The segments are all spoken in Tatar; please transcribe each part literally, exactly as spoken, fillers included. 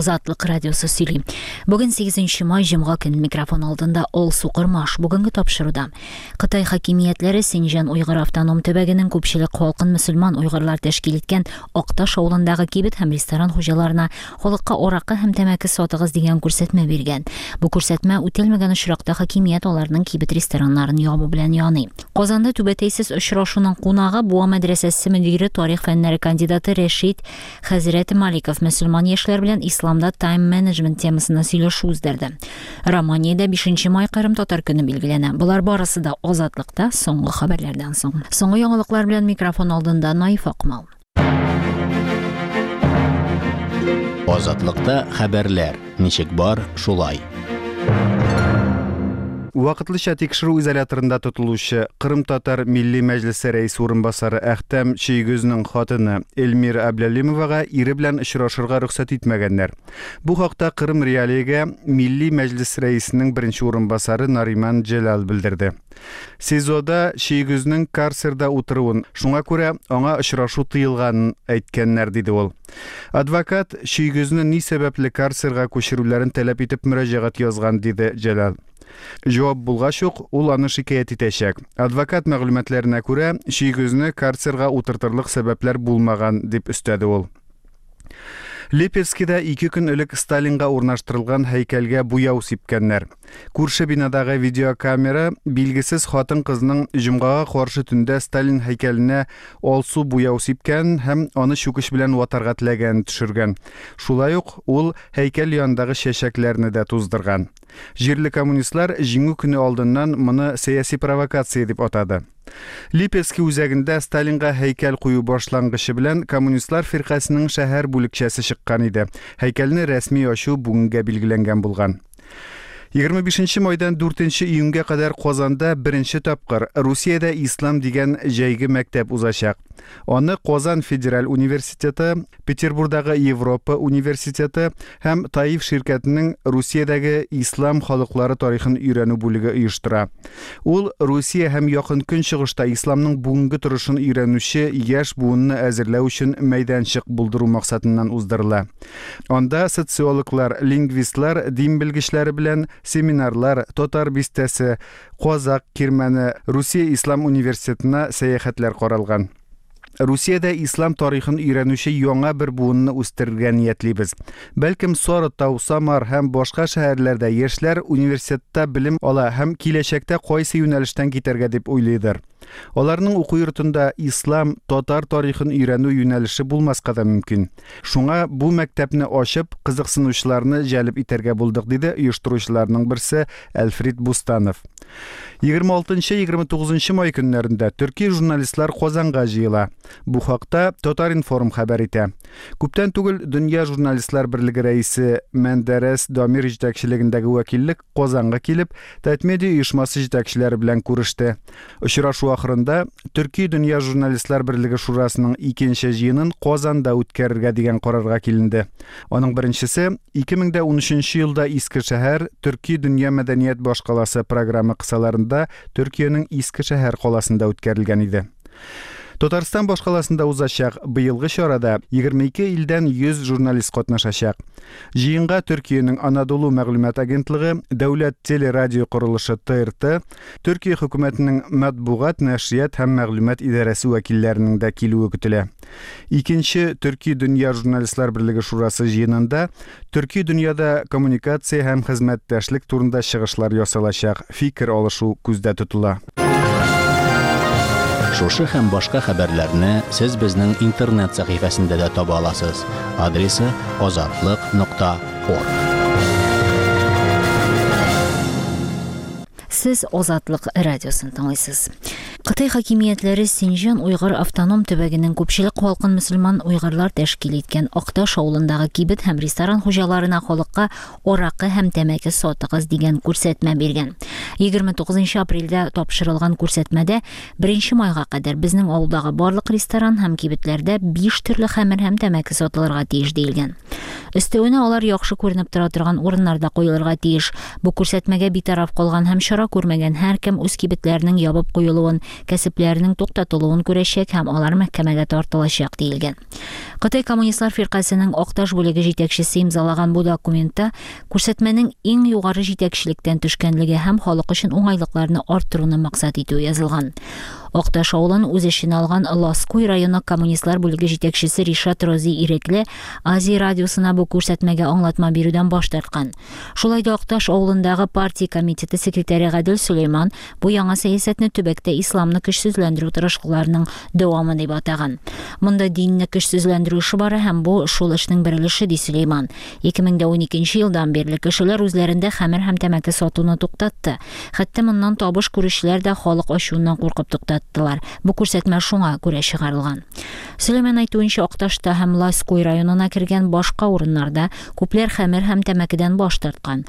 Азатлык радиосы сөйли. Бүген сигезенче май җомга көн микрофон алдында Ол Сукырмаш бүгенге тапшыруда. Кытай хакимиятләре Синҗан Уйгыр автоном төбәгенең күпчелек халкын мөселман уйгырлар тәшкил иткән Акташ авылындагы кибет һәм ресторан хуҗаларына халыкка аракы һәм тәмәке сатыгыз дигән күрсәтмә биргән. Бу күрсәтмә үтәлмәгән очракта хакимият аларның кибет рестораннарын ябу белән яный. Казанда түбәтәйсез очрашуның кунагы Буа мәдрәсәсе мөдире, тарих фәннәре кандидаты Рәшит Хәзрәт Маликов мөселман яшьләр белән исламда тайм менеджмент темасына сөйләшү уздырды. Романиядә бишенче май Кырым татар көне билгеләнә. Булар барысы да Азатлыкта соңгы хәбәрләрдән соң. Соңгы яңалыклар белән микрофон алдында Наиф Акмал. Азатлыкта хәбәрләр. Ничек бар, шулай. Вакытлыча тикшерү изоляторында тотылучы Кырым татар милли мәҗлесе рәис урынбасары Әхтәм Шөйгөзнең хатыны Эльмира Әбләлимовага ире белән очрашырга рөхсәт итмәгәннәр. Бу хакта Кырым Реалиягә милли мәҗлес рәисенең беренче урынбасары Нариман Джелал белдерде. Сезода Шөйгөзнең карцерда утыруын, шуңа күрә аңа очрашу тыелганын әйткәннәр, диде ул. Адвокат Шөйгөзне ни сәбәпле карцерга күчерүләрен таләп итеп мөрәҗәгать язган, диде Джелал. Җавап булгач ук, ул аны шикаят итәчәк. Адвокат мәгълүматларына күрә, Шөйгөзне карцерга утыртырлык сәбәпләр булмаган, дип өстәде ул. Липецкида ике көн элек Сталинга урнаштырылган һәйкәлгә буяу сипкәннәр. Күрше бинадагы видеокамера билгесез хатын-кызның җомгага каршы төндә Сталин һәйкәленә алсу буяу сипкән һәм аны чүкеш белән ватарга теләгән төшергән. Шулай ук ул һәйкәл янындагы чәчәкләрне дә туздырган. Җирле коммунистлар җиңү көне алдыннан моны сәяси провокация дип атады. Липецки үзәгендә Сталинга һәйкәл кую башлангычы белән коммунистлар фиркасының шәһәр бүлекчәсе чыккан иде. Һәйкәлне рәсми ачу бүгенгә билгеләнгән булган. егерме бишенче майдан дүртенче июньгә кадәр Казанда беренче тапкыр Русиядә ислам дигән җәйге мәктәп узачак. Аны Казан Федераль университеты, Петербургдагы Европа университеты һәм Таиф ширкәтенең Русиядәге ислам халыклары тарихын өйрәнү бүлеге оештыра. Ул Русия һәм якын көнчыгышта исламның бүгенге торышын өйрәнүче яшь буынны әзерләү өчен мәйданчык булдыру максатыннан уздырыла. Анда социологлар, лингвистлар, дин белгечләре белән семинарлар, татар бистәсе, Казак кирмәне, Русия Ислам университетына сәяхәтләр каралган. Русиядә ислам тарихын өйрәнүче яңа бер буынны үстерергә ниятлибез. Бәлкем Сарытау, Самар һәм башка шәһәрләрдә яшьләр университетта белем ала һәм киләчәктә кайсы юнәлештән китәргә дип уйлыйдыр. Аларның уку йортында ислам, татар тарихын өйрәнү юнәлеше булмаска да мөмкин. Шуңа бу мәктәпне ачып, кызыксынучыларны җәлеп итәргә булдык, диде оештыручыларның берсе Әлфрид Бустанов. егерме алтынчы - егерме тугызынчы май көннәрендә төрки журналистлар Казанга җыела. Бу хакта Татар-Информ хәбәр итә. Күптән түгел Дөнья журналистлар берлеге рәисе Мәндәрәс Дамир җитәкчелегендәге вәкиллек Казанга килеп, Татмедиа оешмасы җитәкчеләре белән күреште. Очрашу ахырында Төрки Дөнья журналистлар берлеге шурасының икенче җыенын Казанда үткәрергә дигән карарга килинде. Аның беренчесе ике мең дә унөченче елда Иске шәһәр Төрки Дөнья мәдәният башкаласы программа кысаларында Төркиянең Иске шәһәр каласында үткәрелгән иде. Татарстан башкаласында узачак быелгы чарада егерме ике илдән йөз журналист катнашачак. Җыенга Төркиянең Анадолу мәгълүмат агентлыгы, Дәүләт телерадио корылышы Т Р Т, Төркия хөкүмәтенең матбугат, нәшрият һәм мәгълүмат идарәсе вәкилләренең дә килүе көтелә. Икенче Төрки Дөнья журналистлар берлеге шурасы җыенында Төрки дөньяда коммуникация һәм хезмәттәшлек турында чыгышлар ясалачак, фикер алышу күздә тотыла. Шушы һәм башка хәбәрләрне сез безнең интернет сәхифәсендә дә таба аласыз. Адресы азатлык нокта орг. Сез Азатлык радиосын тыңлыйсыз. Кытай хакимиятләре Синҗан Уйгыр автоном төбәгенең күпчелек халкын мөселман уйгырлар тәшкил иткән Акташ авылындагы кибет һәм ресторан хуҗаларына халыкка аракы һәм тәмәке сатыгыз дигән күрсәтмә биргән. егерме тугызынчы апрелдә тапшырылган күрсәтмәдә беренче майга кадәр безнең авылдагы барлык ресторан һәм кибетләрдә биш төрле хәмер һәм тәмәке сатылырга тиеш диелгән. Өстәвенә алар яхшы күренеп тора торган урыннарда куелырга тиеш. Бу күрсәтмәгә битараф калган һәм чара күрмәгән һәркем үз кибетләренең ябып куелуын, кәсепләренең туктатылуын күрәчәк һәм алар мәхкәмәгә тартылачак диелгән. Кытай коммунистлар фиркасының Акташ бүлеге җитәкчесе имзалаган бу документта күрсәтмәнең иң югары җитәкчелектән төшкәнлеге һәм халык өчен уңайлыкларны арттыруны максат итү язылган. Акташ авылын үз эшенә алган Ласкуй районы коммунистлар бүлеге җитәкчесе Ришат Рози Ирекле Азия радиосына бу күрсәтмәгә аңлатма бирүдән баш тарткан. Шулай да Акташ авылындагы партия комитеты секретаре Гадел Сөләйман бу яңа сәясәтне төбәктә исламны көчсезләндерү тырышлыкларының дәвамы дип атаган. Монда динне көчсезләндерү эше бара һәм бу шул эшнең берилеше ди Сөләйман. ике мең уникенче елдан бирле кешеләр үзләрендә хәмер һәм тәмәке сатуны туктатты. Хәтта моннан табыш күрүчеләр дә халык ачуыннан куркып туктатты. Бу күрсәтмә шуңа күрә чыгарылган. Сөләйман әйтүенчә, Акташта һәм Ласкуй районына кергән башка урыннарда күпләр хәмер һәм тәмәкедән баш тарткан.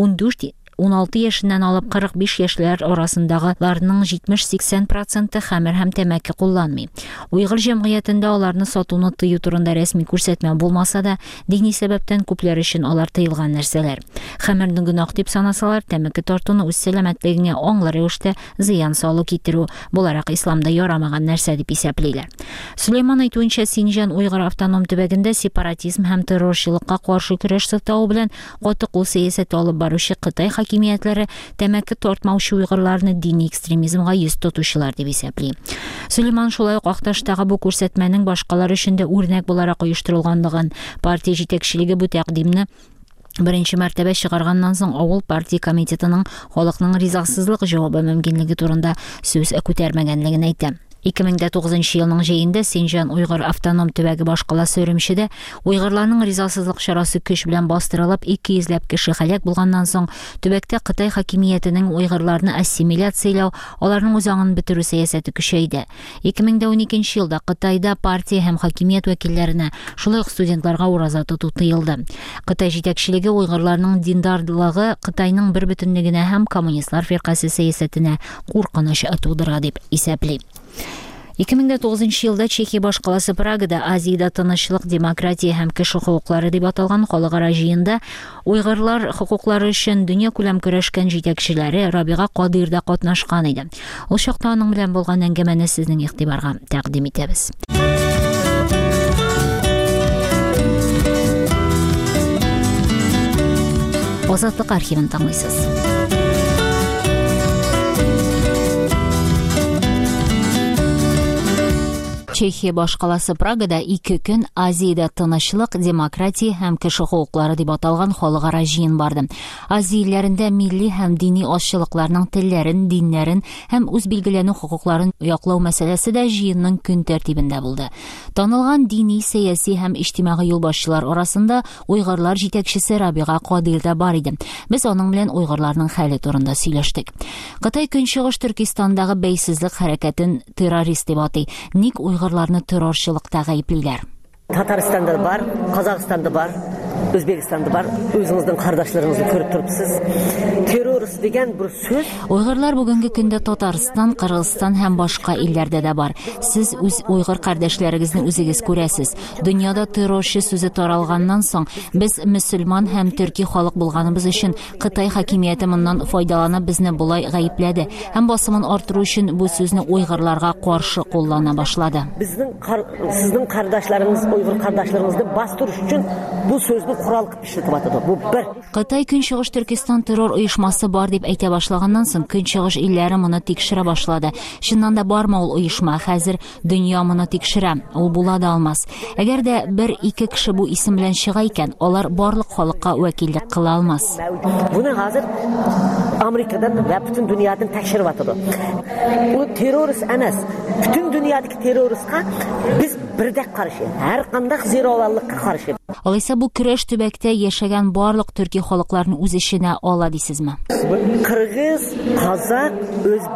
ун алты яшеннән алып кырык биш яшьләр арасындагыларның җитмеш-сиксән проценты хәмер һәм тәмәке кулланмый. Уйгыр җәмгыятендә аларны сатуны тыю турында рәсми күрсәтмә булмаса да, дини сәбәптән күпләр өчен алар тыелган нәрсәләр. Хәмерне гөнаһ дип санасалар, тәмәке тартуны үз сәламәтлегенә аңлы рәвештә зыян салу китерү буларак исламда ярамаган нәрсә дип исәплиләр. Сөләйман әйтүенчә, Синҗан Уйгыр автоном төбәгендә сепаратизм һәм террорчылыкка каршы көрәш сылтавы белән каты кул сәясәт алып баручы Кытай хакимиятләре тәмәке тартмаучы уйгырларны дини экстремизмга йөз тотучылар дип исәпли. Сөләйман шулай ук Акташтагы бу күрсәтмәнең башкалар өчен дә үрнәк буларак оештырылганлыгын, партия җитәкчелеге бу тәкъдимне беренче мәртәбә чыгарганнан соң авыл партия комитетының халыкның ризасызлык җавабы мөмкинлеге турында сүз күтәрмәгәнлеген әйтә. ике мең тугызынчы елның җәендә Синҗан Уйгыр автоном төбәге башкаласы Өремчедә уйгырларның ризасызлык чарасы көч белән бастырылып, ике йөзләп кеше һәлак булганнан соң төбәктә Кытай хакимиятенең уйгырларны ассимиляцияләү, аларның үзаңын бетерү сәясәте көчәйде. ике мең уникенче елда Кытайда партия һәм хакимият вәкилләренә, шулай ук студентларга ураза тоту тыелды. Кытай җитәкчелеге уйгырларның диндарлыгы Кытайның бер бөтенлегенә һәм коммунистлар фиркасы сәясәтенә куркыныч тудыра дип исәпли. ике мең тугызынчы елда Чехия башкаласы Прагада Азиядә тынычлык, демократия һәм кеше хукуклары дип аталган халыкара җыенда уйгырлар хукуклары өчен дөнья күләм көрәшкән җитәкчеләре Рабига Кадир да катнашкан иде. Ул чакта аның белән булган әңгәмәне сезнең игътибарга тәкъдим итәбез. Азатлык архивын тыңлыйсыз. Чехия башкаласы Прагада ике көн Азиядә тынычлык, демократия һәм кеше хукуклары дип аталган халыкара җыен барды. Азия илләрендә милли һәм дини ашчылыкларның телләрен, диннәрен һәм үз билгеләнү хукукларын яклау мәсьәләсе дә җыенның көн тәртибендә булды. Танылган дини, сәяси һәм иҗтимагый юлбашчылар арасында уйгырлар җитәкчесе Рабига Кадир да бар иде. Без аның белән уйгырларның хәле турында сөйләштек. Кытай Көнчыгыш Төркистандагы бәйсезлек хәрәкәтен террорист дип атый. Ник уйгырларны террорчылыкта гаеплиләр? Татарстанда бар, Казакстанда бар, Өзбекстанда бар. Үзеңезнең кардәшләрегезне күреп турыпсыз. Террорист дигән бер сүз. Уйгырлар бүгенге көндә Татарстан, Кыргызстан һәм башка илләрдә дә бар. Сез үз уйгыр кардәшләрегезне үзегез күрәсез. Дөньяда террорчы сүзе таралганнан соң, без мөселман һәм төрки халык булганыбыз өчен Кытай хакимияте моннан файдаланып безне булай гаепләде һәм басымын арттыру өчен бу сүзне уйгырларга каршы куллана башлады. Безнең сезнең кардәшләрегез, уйгыр кардәшләрегезне бастырыш өчен бу сүзне курал кылып эшләтеп атады. Бу бер. Кытай Көнчыгыш Төркистан террор оешмасы бар дип әйтә башлаганнан соң, Көнчыгыш илләре моны тикшерә башлады. Чыннан да бармы ул оешма? Хәзер дөнья моны тикшерә. Ул була да алмас. Әгәр дә бер-ике кеше бу исем белән чыга икән, алар барлык халыкка вәкиллек кыла алмас. Буны хәзер Америкадан ва бүтән дөньядан тәкъширеп атады. Ул террорист эмас. Бүтән дөньядагы террористка без бердәк каршы, һәр кандай зыяроваллыкка каршы. Алайса бу көрәш төбәктә яшәгән барлык төрки халыкларны үз эченә ала дисезме? Кыргыз, Казак, Өзбек,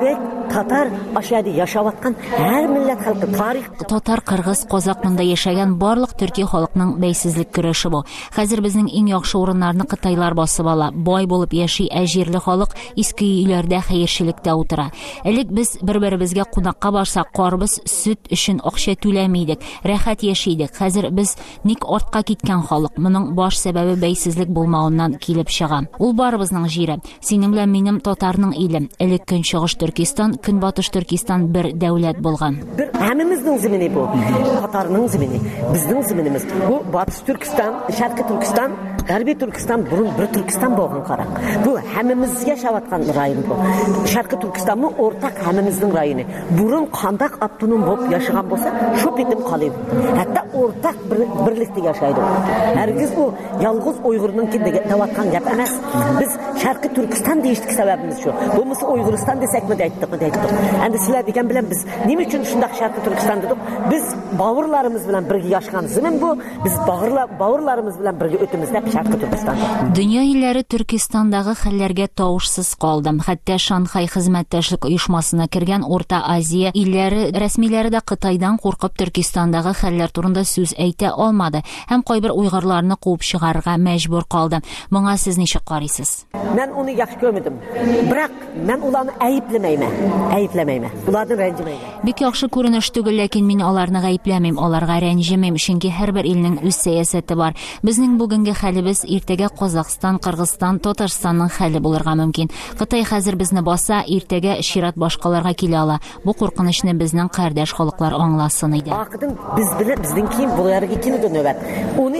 татар ашады яшап аткан һәр милләт халкы тарих Татар, кыргыз, казак монда яшәгән барлык төрки халыкның бәйсезлек көрәше бу. Хәзер безнең иң яхшы урыннарны кытайлар басып ала. Бай булып яши, ә җирле халык иске өйләрдә хәерчелектә утыра. Элек без бер-беребезгә кунакка барсак, карбыз, сөт өчен акча түләмидек, рәхәт яшидек. Хәзер без ник артка киткән халык. Моның баш сәбәбе бәйсезлек булмауыннан килеп чыга. Ул барыбызның җире. Синең белән минем татарның илем. Элек Көнчыгыш Төркистан, Көнбатыш Төркистан бер дәүләт булган. Bir hemimizin zemini bu. Tatar'ın zemini, bizden zeminimiz. Bu Batı Türkistan, Şarkı Türkistan, Garbi Türkistan, burun bir Türkistan boğan karak. Bu hemimiz yaşavatkan rayın bu. Şarkı Türkistan mı ortak hemimizin rayını. Burun kandak aptunun bop yaşayan bolsa şu bitim kalayım. Hatta ortak bir, birlikte yaşaydı. Herkes bu yalğız Uygur'un kendine davatkan yap emas. Biz Şarkı Türkistan değiştik sebebimiz şu. Bu mısı Uyguristan desek mi deyittik mi deyittik. Yani sizler degen bilen biz nime için şundak Şarkı Türkistan dedik. Biz bağırlarımız bilen birge yaşayan zemin bu. Biz bağırla, bağırlarımız bilen birge ötümüzde Şarkı Türkistan. Дөнья илләре Төркистандагы хәлләргә тавышсыз калды. Хәтта Шанхай хезмәттәшлек оешмасына кергән Орта Азия илләре рәсмиләре дә Кытайдан куркып Төркистандагы хәлләр турында сүз әйтә алмады һәм кайбер уйгырларны куып чыгарга мәҗбүр калды. Моңа сез ничек карыйсыз? Мен уны яхшы көрмәдем. Бирок мен уларны әйепләмәймен. Әйепләмәймен. Уларны рәнҗемәймен. Бик яхшы күренеш түгел, ләкин мин аларны гаепләмим, аларга рәнҗемим, чөнки һәрбер илнең үз сәясәте бар. Безнең бүгенге хәлебез иртәгә Казакстан, Кыргызстан, Татарстанның хәле булырга мөмкин. Кытай хәзер безне баса, иртәгә чират башкаларга килә ала. Бу куркынычны безнең кардәш халыклар аңласын иде. Акыдын biz белән безнең ким буларга килде нәүбәт. Уны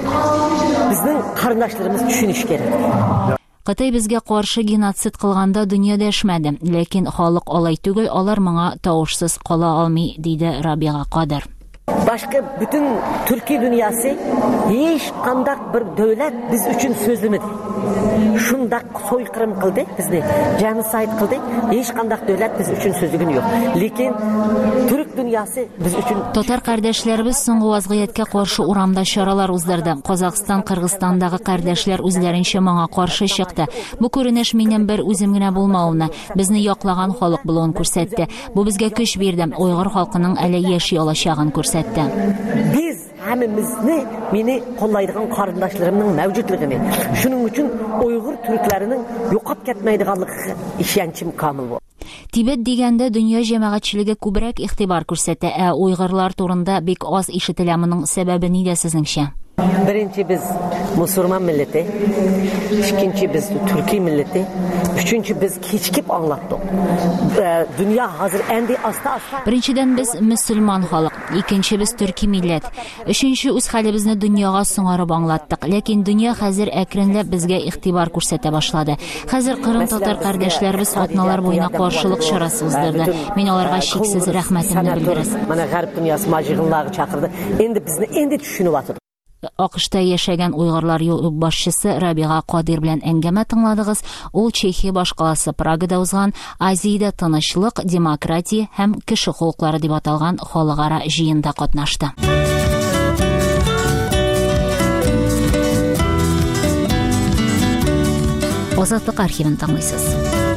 безнең карындашларыбыз төшүнүш керек. Кытай безгә каршы геноцид кылганда дөнья дәшмәде, ләкин халык алай түгел, алар моңа тавышсыз кала алмый, диде Рабига Кадыр. Başka bütün Türkiye dünyası hiç kandak bir devlet biz için sözlemedi. Şundak soykırım kıldı bizni, genocide kıldı. Hiç kandak devlet biz için sözlüğün yok. Lakin Türk dünyası biz için... Татар кардәшләребез соңгы вазгыятькә каршы урамда чаралар уздырды. Казакстан, Кыргызстандагы кардәшләр үзләренчә моңа каршы чыкты. Бу күренеш минем бер үзем генә булмауны, безне яклаган халык булуын күрсәтте. Бу безгә көч бирде, Уйгыр халкының әле яши алачагын күрсәтте. Biz hemimizni meni kollaydigan karındaşlarımның mevcutluğunu, şunun için Uygur Türklerinin yo'qolib ketmaydiganligi ishonchim kamil bu. Тибет дигәндә дөнья җәмәгатьчелеге күбрәк игътибар күрсәтә, ә уйгырлар турында бик аз ишетелә. Моның сәбәбе нидә сезнеңчә? Birinci biz Müslüman milleti, ikinci biz Türkiye milleti, üçüncü biz keçkip anlattık. Ee, dünya hazır endi asta asta. Birinчедән без мөселман халык, икенче без төрки милләт, өченче үз хәлебезне дөньяга соңарып аңлаттык. Ләкин дөнья хәзер әкренләп безгә игътибар күрсәтә башлады. Хәзер Кырым татар кардәшләребез атналар буена каршылык чарасы уздырды. Мин аларга чиксез рәхмәтемне белдерәм. Менә гарип дөньясы маҗыгынларга чакырды. Энди безне энди төшүнүп атыр. Акышта яшәгән уйгырлар юл башчысы Рабига Кадир белән әңгәмә тыңладыгыз. Ул Чехия башкаласы Прагада узган Азиядә тынычлык, демократия һәм кеше хукуклары дип аталган халыкара җыенда катнашты. Азатлык архивын тыңлыйсыз.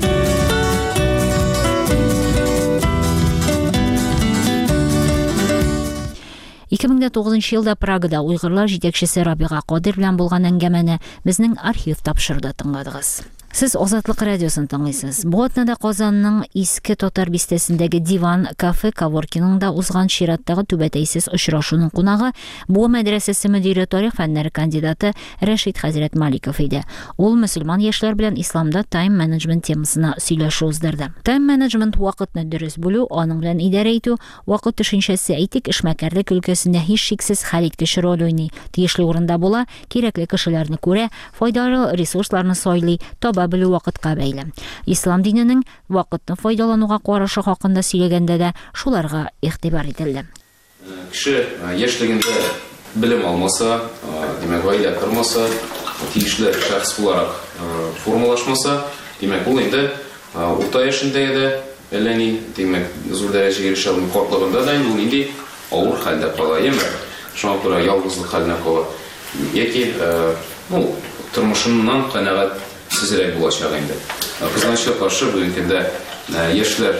ике мең тугызынчы елда Прагада уйгырлар җитәкчесе Рабига Кадир белән булган әңгәмәне безнең архив тапшырды тыңладыгыз. Сез Азатлык радиосын тыңлыйсыз. Бу атнада Казанның иске татар бистәсендәге Диван кафе Каворкиныңда узган чираттагы түбәтәйсез очрашуның кунагы бу мәдрәсәсе мөдире тарих фәннәре кандидаты Рәшит Хәзрәт Маликов иде. Ул мөселман яшьләр белән исламда тайм менеджмент темасына сөйләшү уздырды. Тайм менеджмент вакытны дөрес бүлү, аның белән идарә итү, вакыт төшенчәсе әйтик, эшмәкәрлек өлкәсендә һич шиксез хәлиткеч роль уйный. Тиешле урында була, кирәкле кешеләрне күрә, файдалы ресурсларны сайлый, белү вакытка бәйле. Ислам диненең вакытны файдалануга карашы хакында сөйләгәндә дә шуларга игътибар ителде. Кеше яшьлегендә белем алмаса, димәк гаилә кормаса, тиешле шәхс буларак формалашмаса, димәк ул инде урта яшендә дә әллә ни, димәк зур дәрәҗәгә ирешә алмый картлыгында да инде ул инде авыр хәлдә кала, яме. Шуңа күрә ялгызлык хәленә кала. Яки, ну, тормышыннан канәгать сизрәк булачак инде. Кызганычка каршы бүгенге көндә яшьләр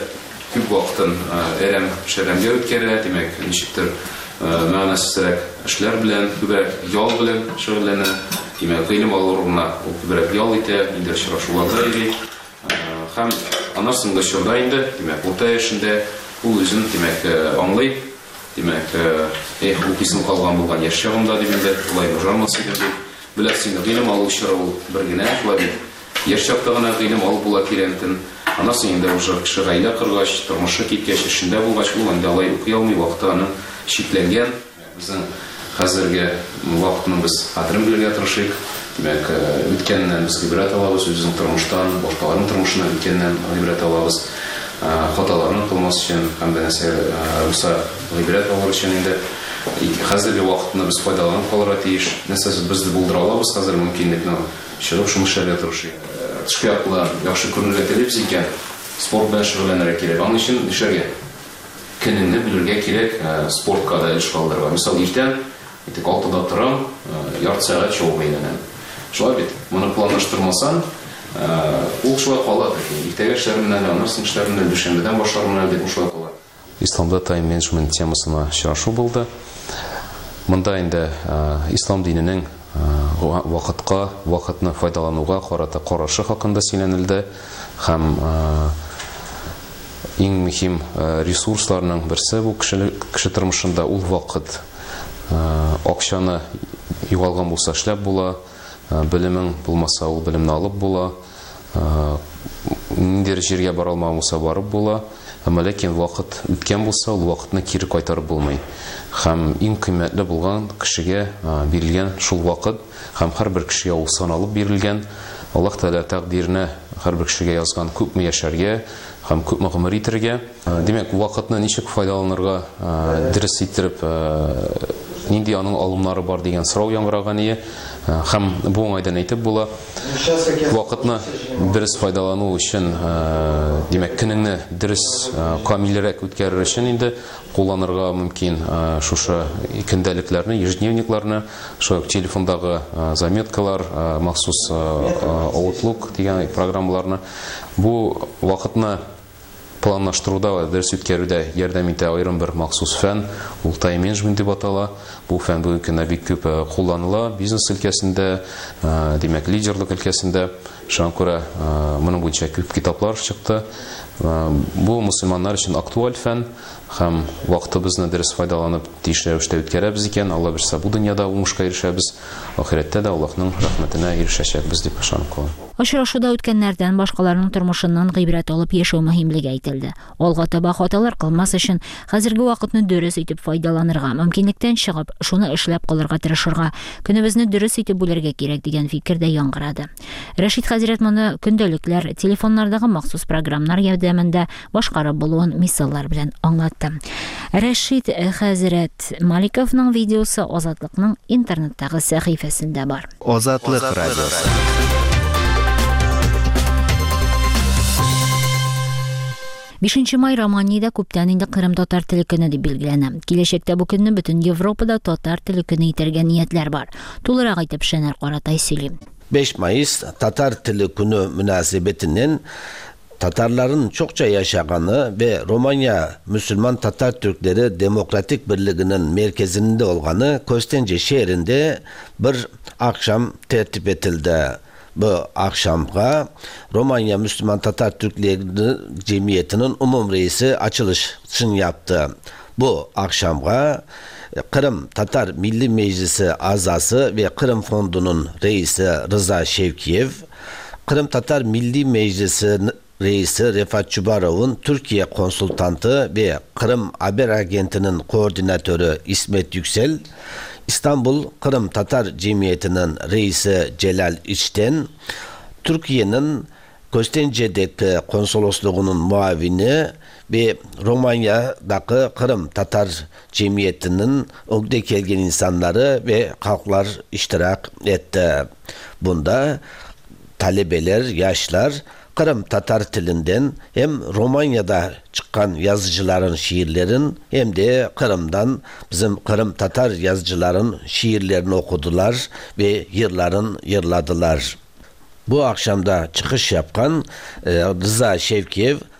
күп вакытын әрәм шәрәмгә үткәрә, димәк, ничектер мәгънәсезрәк эшләр белән, күбрәк ял белән шөгыльләнә, димәк, гыйлем алуына ул күбрәк ял итә, инде очрашуларда йөри. Һәм аннан да чорда инде, димәк, урта яшендә ул үзен, димәк, аңлый, димәк, эх, ул кисен калган булган яшь чагымда дип инде, улай бужармас идем дип. Беләсең, гыйлем алу чоры ул бер генә, шулай дип. Яшь чакта гына гыйлем алып була кирәктен. Аннан соң инде уже кеше гаилә коргач, тормышы киткәч, эшендә булгач, ул инде алай укый алмый, вакыты аны чикләнгән. Безнең хәзерге вакытны без кадерен белергә тырышыйк. Димәк, үткәннән без гыйбрәт алабыз, үзебезнең тормыштан, башкаларның тормышыннан үткәннән гыйбрәт алабыз. Хаталарны кылмас өчен һәм дә нәрсә булса гыйбрәт алыр өчен инде хәзерге вакытны без файдаланып калырга тиеш. Нәрсә без дә булдыра алабыз, хәзер мөмкинлекне чыгып шуны эшләргә тырышыйк. Төшкә яклы яхшы күренергә телибез икән, спорт белән шөгыльләнергә кирәк. Аның өчен эшләргә көнеңне белергә кирәк, спортка да эш калдырырга. Мисал, иртән итек алтыда торам, ярты сәгать чыгып бәйләнәм. Шулай бит, моны планлаштырмасаң, ул шулай кала. Иртәгә эшләр менән, аннан соң эшләр менән дүшәмбедән башлармын дип шулай кала. Исламда тайм-менеджмент темасына очрашу булды. Монда инде ислам диненең вакытка, вакытны файдалануга карата карашы хакында сөйләнелде һәм иң мөһим ресурсларның берсе бу кеше тормышында ул вакыт. Акчаны югалган булса эшләп була, белемең булмаса ул белемне алып була, ниндидер җиргә бара алмаса барып була. Әмма ләкин вакыт үткән булса, ул вакытны кире кайтарып булмый. Һәм иң кыйммәтле булган кешегә бирелгән шул вакыт, һәм һәрбер кешегә ул саналып бирелгән. Аллаһ Тәгалә тәкъдирне һәрбер кешегә язган, күпме яшәргә һәм күпме гомер итәргә. Димәк, вакытны ничек файдаланырга, дөрес итеп, нинди аның алымнары бар дигән сорау яңгыраган иде. Һәм бу уңайдан әйтеп була. Вакытны дөрес файдалану өчен, димәк, көнеңне дөрес, камиллерәк үткәрер өчен инде кулланырга мөмкин шушы көндәлекләрне, ежедневникларны, шул телефондагы заметкалар, махсус Outlook дигән программаларны. Бу вакытны планлаштыруда, дәрес үткәрүдә ярдәм итә аерым бер махсус фән, ул тайм-менеджмент дип атала. Бу фән бүгенге көндә бик күп кулланыла бизнес өлкәсендә, димәк, лидерлык өлкәсендә. Шуңа күрә моның буенча күп китаплар чыкты. Бу мусульманнар өчен актуаль фән һәм вакытыбызны дөрес файдаланып тиешле рәвештә үткәрәбез икән. Алла бирсә, бу дөньяда уңышка ирешәбез, ахирәттә дә Аллаһның рәхмәтенә ирешәчәкбез дип ышанып калам. Очрашуда үткәннәрдән башкаларның тормышыннан гыйбрәт алып яшәү мөһимлеге әйтелде. Алга таба хаталар кылмас өчен хәзерге вакытны дөрес итеп файдаланырга, мөмкинлектән чыгып, шуны эшләп калырга тырышырга, көнебезне дөрес итеп бүләргә кирәк дигән фикер дә яңгырады. Рәшит хәзрәт моны көндәлекләр, телефоннардагы махсус программалар ярдәмендә башкарып булуын мисаллар белән аңлатты. Рәшит хәзрәт Маликовның видеосы Азатлыкның интернеттагы сәхифәсендә бар. Азатлык радиосы. бишенче май Романиядә күптән инде Кырым татар теле көне дип билгеләнә. Киләчәктә бу көнне бөтен Европада татар теле көне итәргә ниятләр бар. Тулырак әйтеп Шәнәр Каратай сөйли. beş Mayıs Tatar Tili Günü münasebetinden Tatarların çokça yaşaganı ve Romanya Müslüman Tatar Türkleri Demokratik Birliği'nin merkezinde olganı Köstence şehrinde bir akşam tertip edildi. Bu akşamga Romanya Müslüman Tatar Türkleri Cemiyeti'nin umum reisi açılışını yaptı. Bu akşamga Kırım Tatar Milli Meclisi azası ve Kırım Fondu'nun reisi Rıza Şevkiyev, Kırım Tatar Milli Meclisi reisi Refat Çubarov'un Türkiye konsultantı ve Kırım Haber Agenti'nin koordinatörü İsmet Yüksel, İstanbul Kırım Tatar Cemiyeti'nin reisi Celal İçten, Türkiye'nin Köstence'deki konsolosluğunun muavini ve Romanya'daki Kırım Tatar Cemiyeti'nin orada gelgen insanları ve halklar iştirak etti. Bunda talebeler, yaşlar Kırım Tatar tilinden hem Romanya'da çıkan yazıcıların şiirlerin hem de Kırım'dan bizim Kırım Tatar yazıcıların şiirlerini okudular ve yırların yırladılar. Bu akşamda çıkış yapan e, Rıza Şevkiyev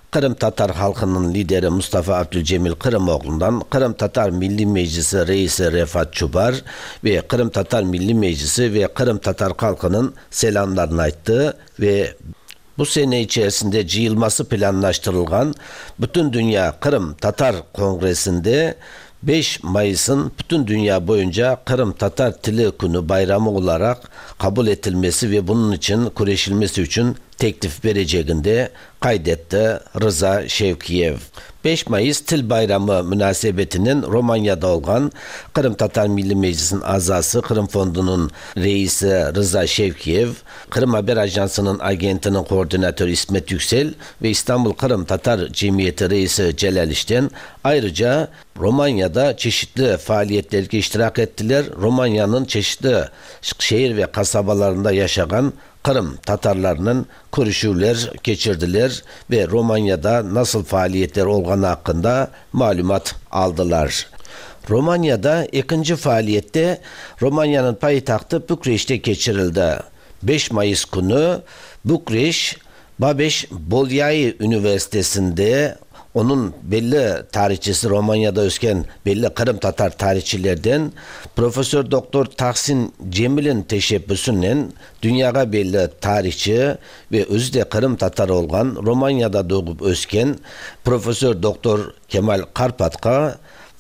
Kırım Tatar halkının lideri Mustafa Abdülcemil Kırımoğlu'ndan Kırım Tatar Milli Meclisi Reisi Refat Çubar ve Kırım Tatar Milli Meclisi ve Kırım Tatar halkının selamlarını ayttı ve bu sene içerisinde cıyılması planlaştırılgan bütün Dünya Kırım Tatar Kongresi'nde beş Mayıs'ın bütün dünya boyunca Kırım Tatar Tili Günü bayramı olarak kabul edilmesi ve bunun için kurešilmesi için teklif vereceğinde kaydetti Rıza Şevkiyev. beş Mayıs Til Bayramı münasebetinin Romanya'da olan Kırım Tatar Milli Meclisi'nin azası Kırım Fondu'nun reisi Rıza Şevkiyev, Kırım Haber Ajansı'nın agentinin koordinatörü İsmet Yüksel ve İstanbul Kırım Tatar Cemiyeti reisi Celal İşten ayrıca Romanya'da çeşitli faaliyetlerde iştirak ettiler. Romanya'nın çeşitli şehir ve kasabalarında yaşayan Kırım Tatarlarının görüşürler geçirdiler ve Romanya'da nasıl faaliyetler olganı hakkında malumat aldılar. Romanya'da ikinci faaliyette Romanya'nın payitahtı Bükreş'te geçirildi. beş Mayıs günü Bükreş Babeş Bolyai Üniversitesi'nde onun belli tarihçisi Romanya'da özken belli Kırım Tatar tarihçilerden Profesör Doktor Tahsin Cemil'in teşebbüsüyle dünyaya belli tarihçi ve özü de Kırım Tatar olan Romanya'da doğup özken Profesör Doktor Kemal Karpat'a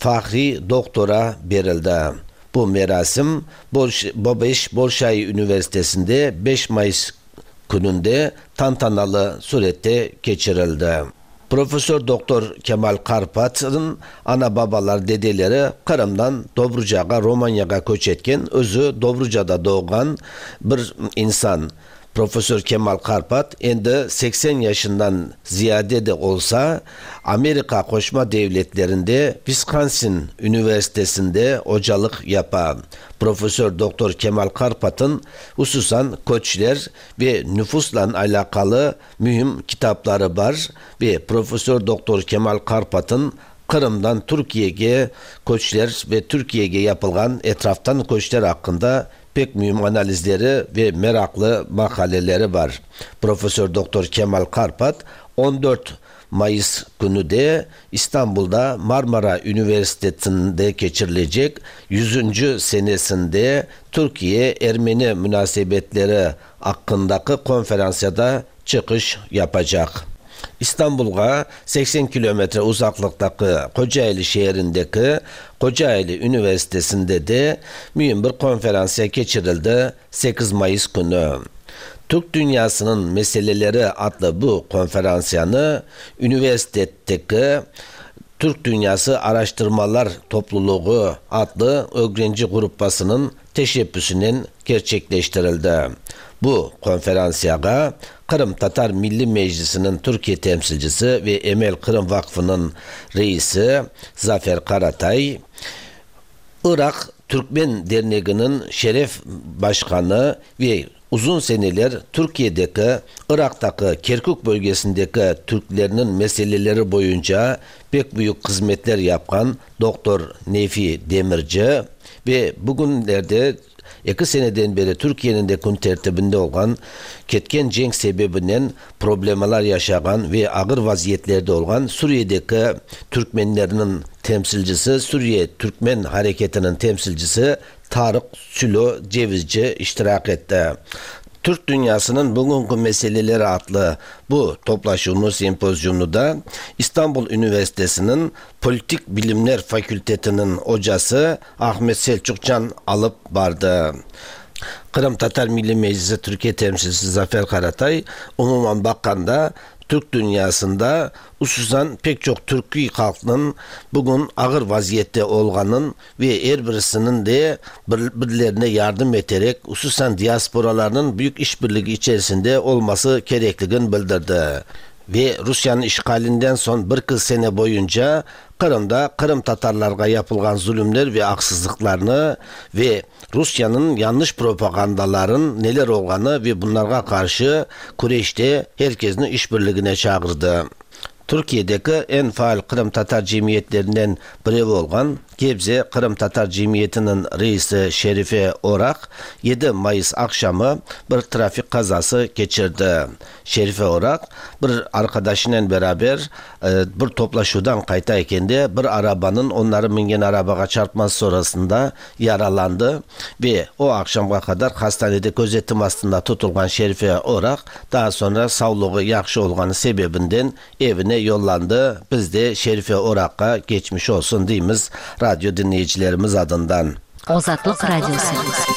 fahri doktora verildi. Bu merasim Babeş Bolşoi Üniversitesi'nde beş Mayıs gününde tantanalı surette geçirildi. Profesör Doktor Kemal Karpat'ın ana babalar dedeleri Kırım'dan Dobruca'ya Romanya'ya göç etken özü Dobruca'da doğan bir insan. Profesör Kemal Karpat endi seksen yaşından ziyade de olsa Amerika Koşma Devletlerinde Wisconsin Üniversitesi'nde hocalık yapan Profesör Doktor Kemal Karpat'ın hususan koçlar ve nüfusla alakalı mühim kitapları var ve Profesör Doktor Kemal Karpat'ın Kırım'dan Türkiye'ye koçlar ve Türkiye'ye yapılan etraftan koçlar hakkında pek mühim analizleri ve meraklı makaleleri var. Profesör Doktor Kemal Karpat on dört Mayıs günü de İstanbul'da Marmara Üniversitesi'nde geçirilecek yüzüncü senesinde Türkiye-Ermeni münasebetleri hakkındaki konferansiyada çıkış yapacak. İstanbul'a seksen kilometre uzaklıktaki Kocaeli şehrindeki Kocaeli Üniversitesi'nde de mühim bir konferansiya geçirildi sekiz Mayıs günü. Türk Dünyasının Meseleleri adlı bu konferansiyanı üniversitedeki Türk Dünyası Araştırmalar Topluluğu adlı öğrenci grupasının teşebbüsünün gerçekleştirildi. Bu konferansiyaya Kırım Tatar Milli Meclisi'nin Türkiye temsilcisi ve Emel Kırım Vakfı'nın reisi Zafer Karatay, Irak Türkmen Derneği'nin şeref başkanı ve uzun seneler Türkiye'deki, Irak'taki Kerkük bölgesindeki Türklerinin meseleleri boyunca pek büyük hizmetler yapan Doktor Nefi Demirci ve bugünlerde iki seneden beri Türkiye'nin de kun tertibinde olan ketken cenk sebebinden problemler yaşayan ve ağır vaziyetlerde olan Suriye'deki Türkmenlerinin temsilcisi, Suriye Türkmen Hareketi'nin temsilcisi Tarık Sülo Cevizci iştirak etti. Türk Dünyasının Bugünkü Meseleleri adlı bu toplaşımlı sempozyumunu da İstanbul Üniversitesi'nin Politik Bilimler Fakülteti'nin hocası Ahmet Selçukcan alıp vardı. Kırım Tatar Milli Meclisi Türkiye temsilcisi Zafer Karatay umuman bakkanda Türk dünyasında hususan pek çok Türkiye halkının bugün ağır vaziyette olganın ve her birisinin de birbirlerine yardım ederek hususan diasporalarının büyük işbirliği içerisinde olması gerekliliğini bildirdi. Ve Rusya'nın işgalinden son bir kız sene boyunca Kırım'da Kırım Tatarlarga yapılgan zulümler ve haksızlıklarını ve Rusya'nın yanlış propagandaların neler olganı ve bunlara karşı Kureyş'te herkesin işbirliğine çağırdı. Türkiye'deki en faal Kırım Tatar cemiyetlerinden biri olan Gebze Kırım Tatar Cemiyeti'nin reisi Şerife Orak yedi Mayıs akşamı bir trafik kazası geçirdi. Şerife Orak bir arkadaşıyla beraber bir toplaşudan kaytayken de bir arabanın onları mingen arabaga çarpması sonrasında yaralandı ve o akşamga kadar hastanede gözetim astında tutulgan Şerife Orak daha sonra sağlığı yaxşı olganı sebebinden evine yollandı. Biz de Şerife Orak'a geçmiş olsun deyimiz radyo dinleyicilerimiz adından. Ozatlık Radyosu.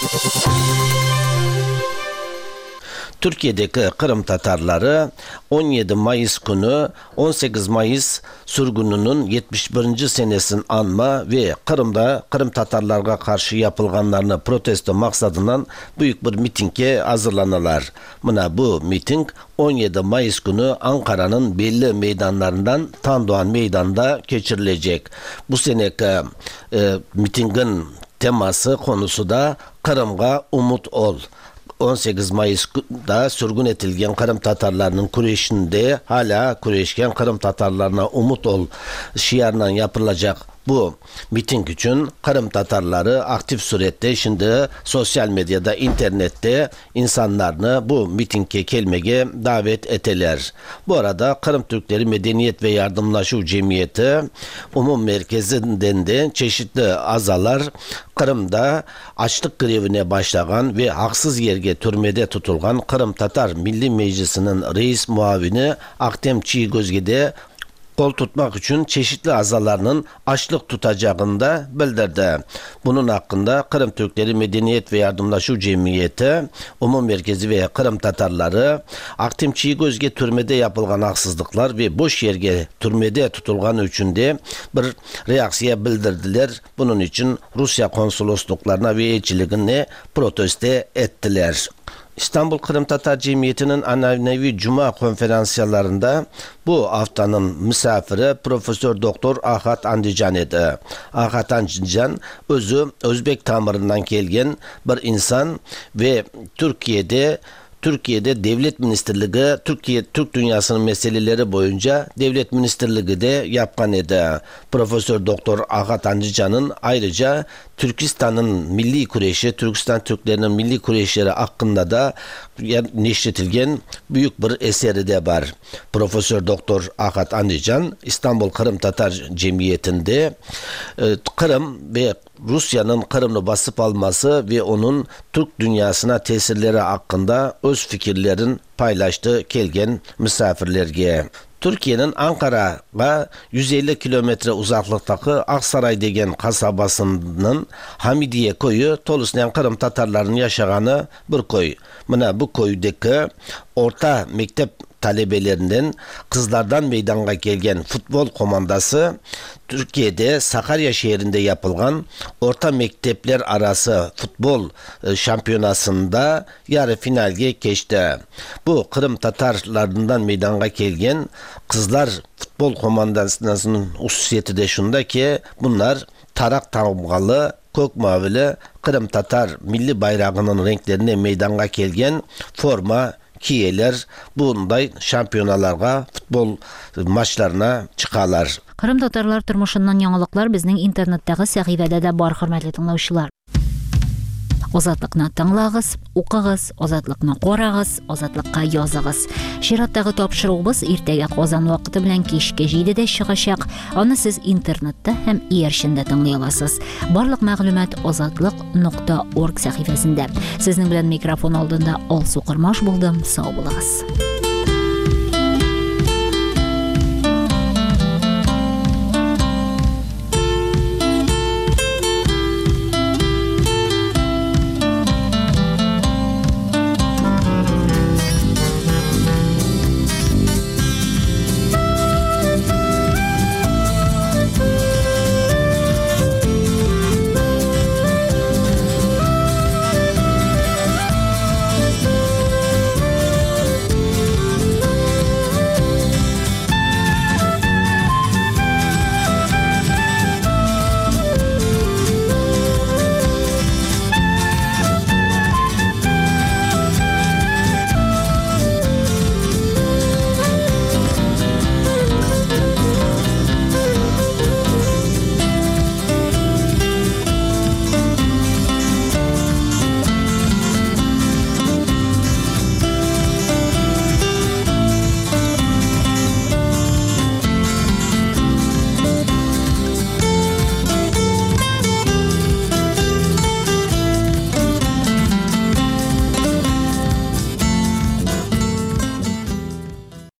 Türkiye'deki Kırım Tatarları on yedi Mayıs günü on sekiz Mayıs sürgününün yetmiş birinci senesini anma ve Kırım'da Kırım Tatarlarga karşı yapılganlarını protesto maksadından büyük bir mitinge hazırlanalar. Buna bu miting on yedi Mayıs günü Ankara'nın belli meydanlarından Tandoğan Meydanı'nda geçirilecek. Bu seneki e, mitingin teması konusu da Kırım'a umut ol. on sekiz Mayıs'da sürgün etilgen Kırım Tatarlarının kureyşinde hala kureyşken Kırım Tatarlarına umut ol şiarla yapılacak bu miting için Kırım Tatarları aktif surette şimdi sosyal medyada, internette insanlarını bu mitinge gelmeye davet eteler. Bu arada Kırım Türkleri Medeniyet ve Yardımlaşu Cemiyeti umum merkezinden de çeşitli azalar Kırım'da açlık grevine başlayan ve haksız yerge türmede tutulgan Kırım Tatar Milli Meclisi'nin reis muavini Aktem Çiğgözge'de kol tutmak için çeşitli azalarının açlık tutacağını da bildirdi. Bunun hakkında Kırım Türkleri Medeniyet ve Yardımlaşu Cemiyeti Umum Merkezi ve Kırım Tatarları Aktem Çiğgözge türmede yapılgan haksızlıklar ve boş yerge türmede tutulgan için de bir reaksiya bildirdiler. Bunun için Rusya konsolosluklarına ve elçiliğine protesto ettiler. İstanbul Kırım Tatar Cemiyeti'nin Ananevi Cuma konferansiyarlarında bu haftanın misafiri Profesör Doktor Ahat Andijan idi. Ahat Andijan özü Özbek tamırından gelgen bir insan ve Türkiye'de Türkiye'de Devlet Ministerliği, Türkiye Türk dünyasının meseleleri boyunca Devlet Ministerliği de yapkan idi. Profesör Doktor Ahat Andijan'ın ayrıca Türkistan'ın milli kureyşi, Türkistan Türklerinin milli kureyşleri hakkında da neşretilgen büyük bir eseri de var. Profesör Doktor Ahat Andijan İstanbul Kırım Tatar Cemiyeti'nde Kırım ve Rusya'nın Kırım'ı basıp alması ve onun Türk dünyasına tesirleri hakkında öz fikirlerin paylaştığı kelgen misafirlerge. Türkiye'nin Ankara'ga yüz elli kilometre uzaklıktaki Aksaray degen kasabasının Hamidiye koyu tolusnayan Kırım Tatarlarının yaşaganı bir koy. Buna bu koydaki orta mektep talebelerinden kızlardan meydana gelgen futbol komandası Türkiye'de Sakarya şehrinde yapılgan orta mektepler arası futbol şampiyonasında yarı finalge geçti. Bu Kırım Tatarlarından meydana gelgen kızlar futbol komandasının hususiyeti de şunda ki bunlar tarak tamgalı kök mavili Kırım Tatar milli bayrağının renklerine meydana gelgen forma kiyeler bunday şampiyonalarga futbol maçlarına çıkarlar. Kırım Tatarlar turmuşundan yanılıklar bizning internetdagi sahifada da bar, hurmatli tinglovchilar. Ozatlıkni tingлагыз, o'qig'iz, ozatlikni qo'rag'iz, ozatlikqa yozig'iz. Shiratdagi topshirig'imiz ertaga qozon vaqti bilan kechki yedida chiqishaq. Uni siz internetda ham ershinda tinglay olasiz. Barliq ma'lumot ozatliq nuqta org sahifasida. Sizning bilan mikrofon oldida Olsu Qirmosh bo'ldim. Sog' bo'lasiz.